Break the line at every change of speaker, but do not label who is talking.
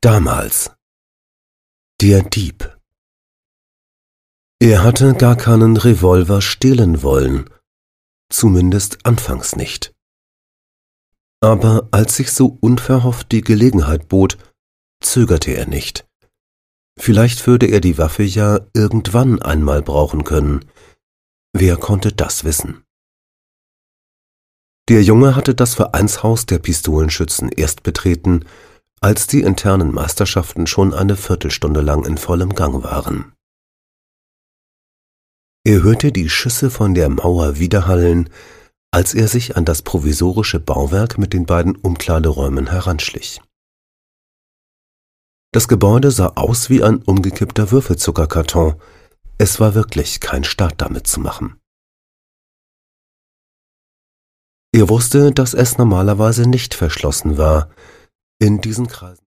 Damals. Der Dieb. Er hatte gar keinen Revolver stehlen wollen, zumindest anfangs nicht. Aber als sich so unverhofft die Gelegenheit bot, zögerte er nicht. Vielleicht würde er die Waffe ja irgendwann einmal brauchen können. Wer konnte das wissen? Der Junge hatte das Vereinshaus der Pistolenschützen erst betreten, als die internen Meisterschaften schon eine Viertelstunde lang in vollem Gang waren. Er hörte die Schüsse von der Mauer widerhallen, als er sich an das provisorische Bauwerk mit den beiden Umkleideräumen heranschlich. Das Gebäude sah aus wie ein umgekippter Würfelzuckerkarton. Es war wirklich kein Staat damit zu machen. Er wusste, dass es normalerweise nicht verschlossen war. In diesen Kreisen